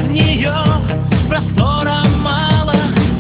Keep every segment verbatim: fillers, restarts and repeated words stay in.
нее простора мало.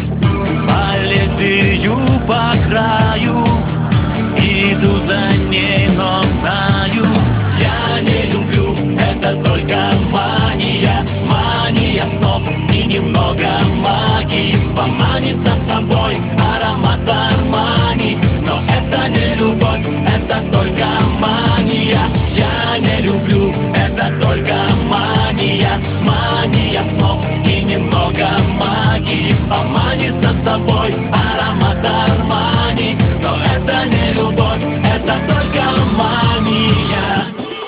Полетаю по краю, иду за ней, но знаю, я не люблю, это только мания. Мания снов и немного магии. Поманит за собой аромат Армани. Но это не любовь, это только мания. Я не люблю, это только мания. Мания снов и немного магии. Поманит за собой аромат Армани. Но это не любовь, это только мания.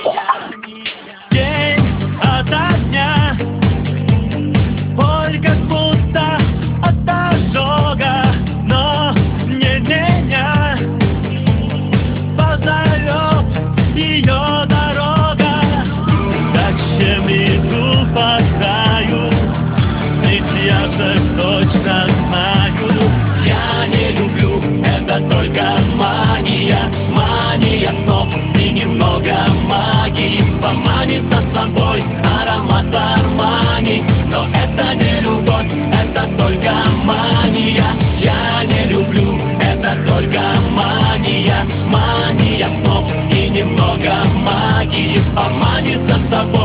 День ото дня, боль как будто от ожога, но не меня позовет ее дорога. Зачем иду по краю, ведь я же точно знаю, я не люблю, это только мания. Мания снов и немного магии. Поманит за собой аромат Армани. Но это не любовь, это только мания. Я не люблю, это только мания. Мания снов и немного магии. Поманит за собой